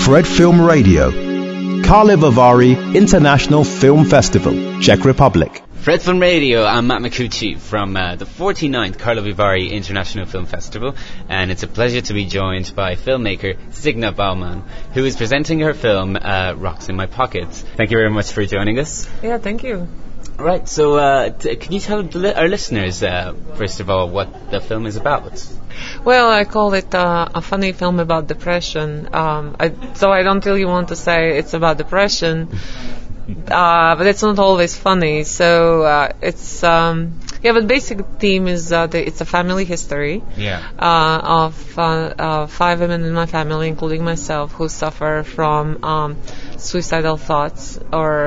Fred Film Radio, Karlovy Vary International Film Festival, Czech Republic. Fred Film Radio, I'm Matt Micucci from the 49th Karlovy Vary International Film Festival, and it's a pleasure to be joined by filmmaker Signa Baumann, who is presenting her film Rocks in My Pockets. Thank you very much for joining us. Yeah, thank you. Right, so can you tell our listeners, first of all, what the film is about? Well, I call it a funny film about depression. So I don't really want to say it's about depression, but it's not always funny. So it's but basic theme is it's a family history of 5 women in my family, including myself, who suffer from suicidal thoughts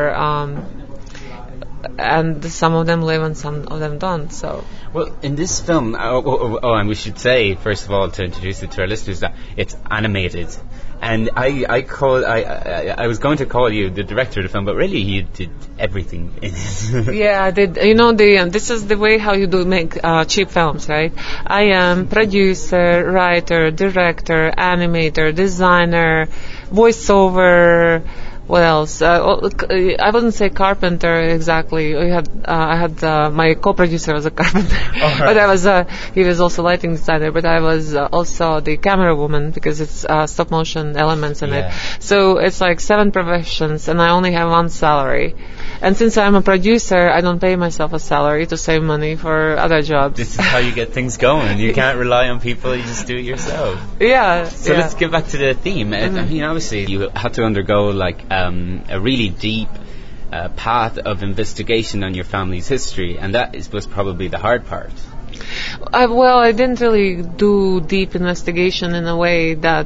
and some of them live and some of them don't. So, well, in this film, and we should say first of all, to introduce it to our listeners, that it's animated. And I was going to call you the director of the film, but really you did everything in it. Yeah, I did. This is the way how you do make cheap films, right? I am producer, writer, director, animator, designer, voiceover. What else? I wouldn't say carpenter exactly. I had my co-producer was a carpenter, but he was also lighting designer. But I was also the camera woman because it's stop motion elements in it. So it's like 7 professions, and I only have 1 salary. And since I'm a producer, I don't pay myself a salary to save money for other jobs. This is how you get things going. You can't rely on people. You just do it yourself. Yeah. So let's get back to the theme. Mm-hmm. I mean, obviously, you had to undergo a really deep path of investigation on your family's history, and that was probably the hard part. Well, I didn't really do deep investigation in a way that,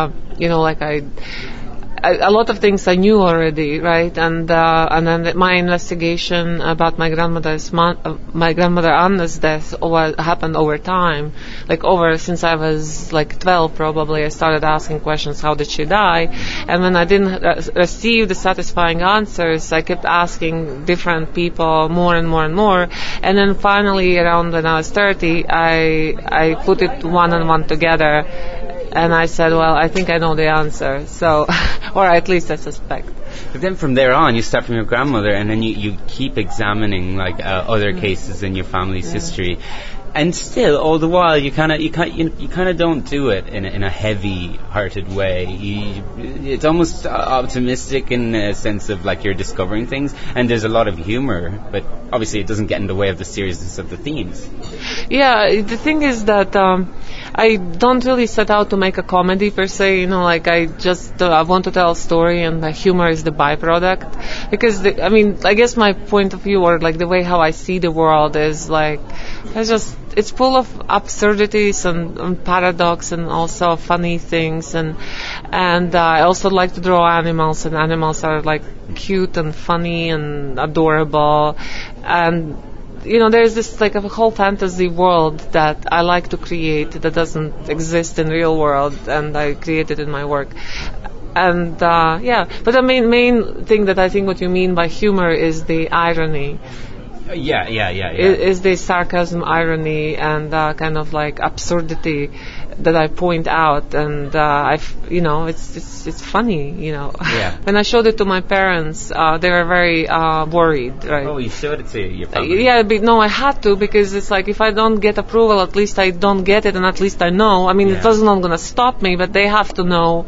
a lot of things I knew already, right? And then my investigation about my grandmother Anna's death happened over time, since I was 12 probably. I started asking questions: how did she die? And when I didn't receive the satisfying answers, I kept asking different people more and more and more. And then finally, around when I was 30, I put it one and one together. And I said, well, I think I know the answer, so, or at least I suspect. But then from there on, you start from your grandmother, and then you keep examining other cases in your family's history, and still, all the while, you kind of don't do it in a heavy-hearted way. It's almost optimistic in a sense of you're discovering things, and there's a lot of humor, but obviously it doesn't get in the way of the seriousness of the themes. Yeah, the thing is that I don't really set out to make a comedy per se. I want to tell a story, and the humor is the byproduct. Because I guess my point of view, or the way how I see the world, is it's full of absurdities and paradox, and also funny things, and I also like to draw animals, and animals are cute and funny and adorable, and there's this a whole fantasy world that I like to create that doesn't exist in real world, and I create it in my work. And but the main thing that I think what you mean by humor is the irony. Yeah. Is the sarcasm, irony, and kind of absurdity that I point out, and it's funny, Yeah. When I showed it to my parents, they were very worried, right? Oh, you showed it to your family? Yeah, but no, I had to, because it's if I don't get approval, at least I don't get it, and at least I know. I mean, it doesn't not gonna stop me, but they have to know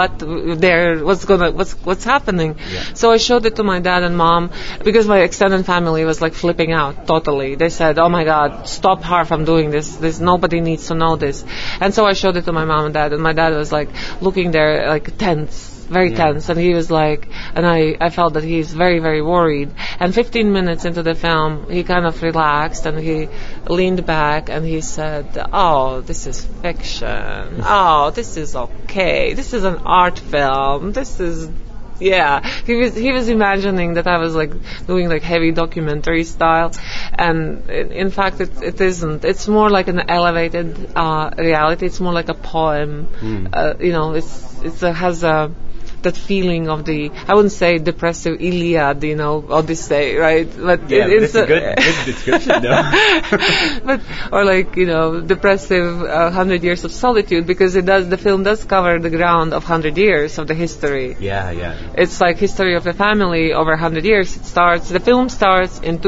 what's happening. Yeah. So I showed it to my dad and mom, because my extended family was flipping out totally. They said, "Oh my God, stop her from doing this. Nobody needs to know this." And so I showed it to my mom and dad, and my dad was looking there tense, very tense, and he was and I felt that he's very, very worried. And 15 minutes into the film, he kind of relaxed, and he leaned back, and he said, "Oh, this is fiction. Oh, this is okay. This is an art film. This is..." Yeah, he was imagining that I was doing heavy documentary style, and in fact it isn't. It's more like an elevated reality. It's more like a poem. It has a that feeling of the, I wouldn't say depressive Iliad, Odyssey, right? But it's a good description, though. But, or like, depressive 100 Years of Solitude, because the film does cover the ground of 100 years of the history. Yeah. It's like history of the family over 100 years. The film starts in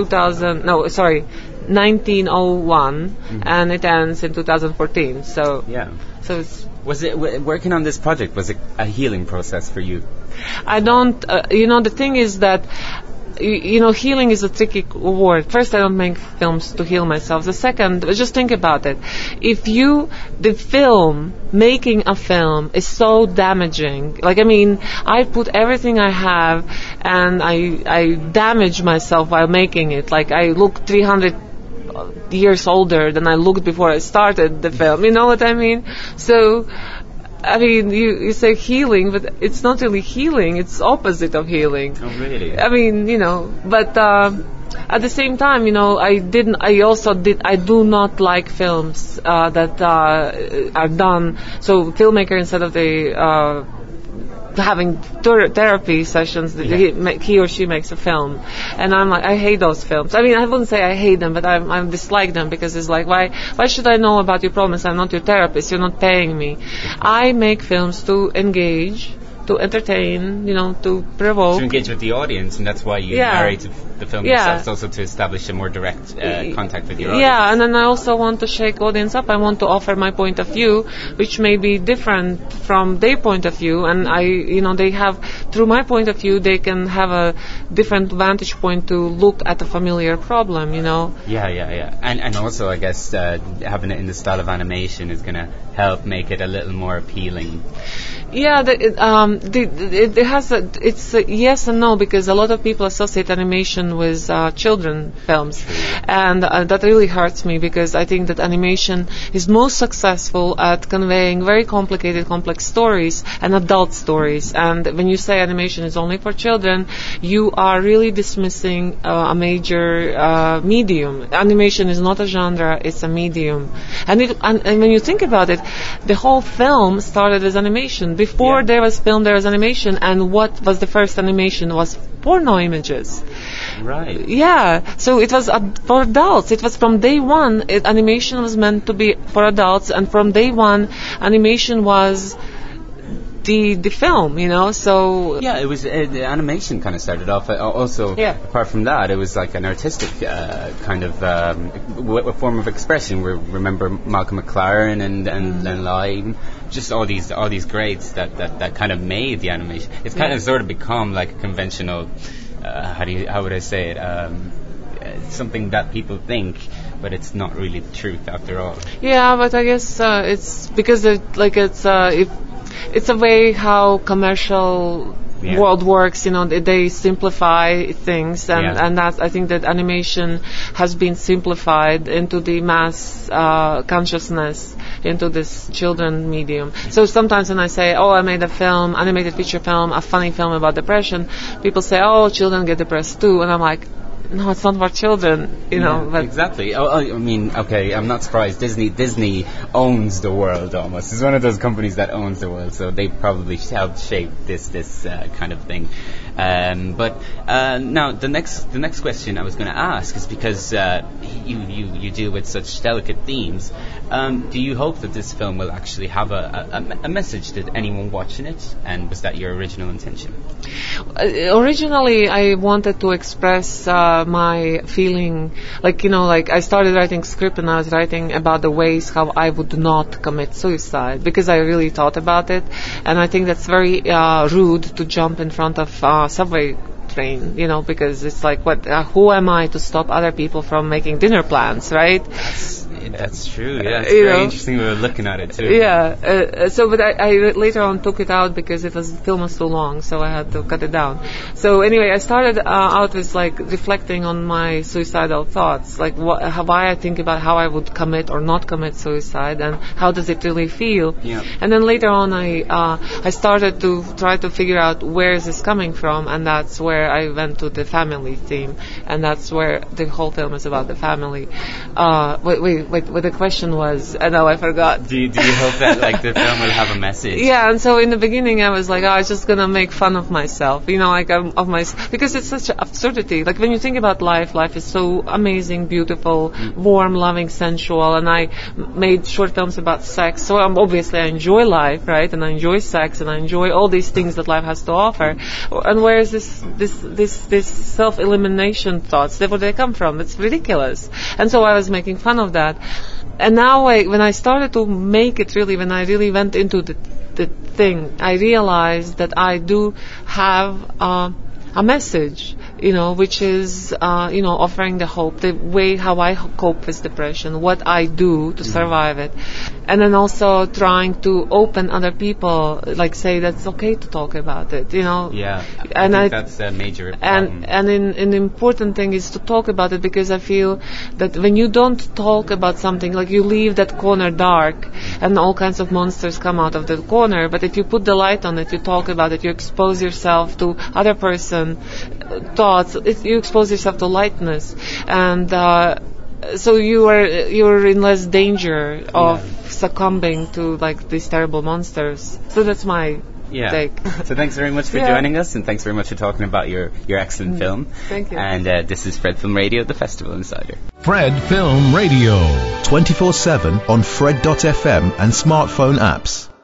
1901, and it ends in 2014. So Was it working on this project? Was it a healing process for you? I don't. The thing is that. Healing is a tricky word. First, I don't make films to heal myself. The second, just think about it. Making a film is so damaging. I put everything I have, and I damage myself while making it. I look 300 years older than I looked before I started the film. You know what I mean? So, you say healing, but it's not really healing. It's opposite of healing. Oh, really? But at the same time, I do not like films that are done. So filmmaker, instead of having therapy sessions, he or she makes a film, and I'm like, I hate those films. I wouldn't say I hate them, but I dislike them, because it's like, why should I know about your problems? I'm not your therapist. You're not paying me. I make films to engage, to entertain, to provoke. To engage with the audience, and that's why you narrated the film yourself. It's also to establish a more direct contact with your audience. Yeah, and then I also want to shake audience up. I want to offer my point of view, which may be different from their point of view, and they have, through my point of view, they can have a different vantage point to look at a familiar problem, Yeah. And also, I guess, having it in the style of animation is going to help make it a little more appealing. Yeah, it's a yes and no, because a lot of people associate animation with children films, and that really hurts me, because I think that animation is most successful at conveying very complicated, complex stories and adult stories. And when you say animation is only for children, you are really dismissing a major medium. Animation is not a genre; it's a medium. And when you think about it, the whole film started as animation. Before there was film, there was animation, and what was the first animation was porno images. Right. Yeah, so it was for adults. It was from day one, animation was meant to be for adults, and from day one, animation was the film, so... Yeah, it was, the animation kind of started off, apart from that, it was like an artistic a form of expression. We remember Malcolm McLaren and Live, just all these greats that kind of made the animation. It's kind of sort of become like a conventional, how would I say it, something that people think, but it's not really the truth after all. Yeah, but I guess it's because it's a way how commercial world works. They simplify things, and that's, I think that animation has been simplified into the mass consciousness, into this children medium. So sometimes when I say, I made a film, animated feature film, a funny film about depression, people say, children get depressed too, and I'm like, no, it's not for children, But exactly. Okay, I'm not surprised. Disney owns the world almost. It's one of those companies that owns the world, so they probably helped shape this kind of thing. But now the next question I was going to ask is, because you deal with such delicate themes. Do you hope that this film will actually have a message to anyone watching it? And was that your original intention? Originally, I wanted to express my feeling, I started writing script, and I was writing about the ways how I would not commit suicide, because I really thought about it, and I think that's very rude to jump in front of subway train, because it's like, who am I to stop other people from making dinner plans, right? That's true. Yeah, it's very interesting way of looking at it too. Yeah. But I later on took it out because the film was too long, so I had to cut it down. So anyway, I started out with reflecting on my suicidal thoughts, why I think about how I would commit or not commit suicide, and how does it really feel. Yeah. And then later on, I started to try to figure out where is this coming from, and that's where I went to the family theme, and that's where the whole film is about the family. Wait, wait, what the question was? Now I forgot. Do you hope that like the film will have a message? Yeah, and so in the beginning I was like, I was just gonna make fun of myself, like of myself, because it's such an absurdity. Like when you think about life is so amazing, beautiful, warm, loving, sensual, and I made short films about sex. So obviously I enjoy life, right? And I enjoy sex, and I enjoy all these things that life has to offer. And where is this self-elimination thoughts? Where they come from? It's ridiculous. And so I was making fun of that. And now when I started to make it really, when I really went into the thing, I realized that I do have a message, which is, offering the hope, the way how I cope with depression, what I do to survive it. And then also trying to open other people, like say that it's okay to talk about it, Yeah, and I think that's a major problem. And the important thing is to talk about it, because I feel that when you don't talk about something, like you leave that corner dark and all kinds of monsters come out of the corner, but if you put the light on it, you talk about it, you expose yourself to other person thoughts, you expose yourself to lightness, and so you're in less danger of succumbing to like these terrible monsters. So that's my take. So thanks very much for joining us, and thanks very much for talking about your excellent film. Thank you. And this is Fred Film Radio, the Festival Insider. Fred Film Radio. 24/7 on Fred.fm and smartphone apps.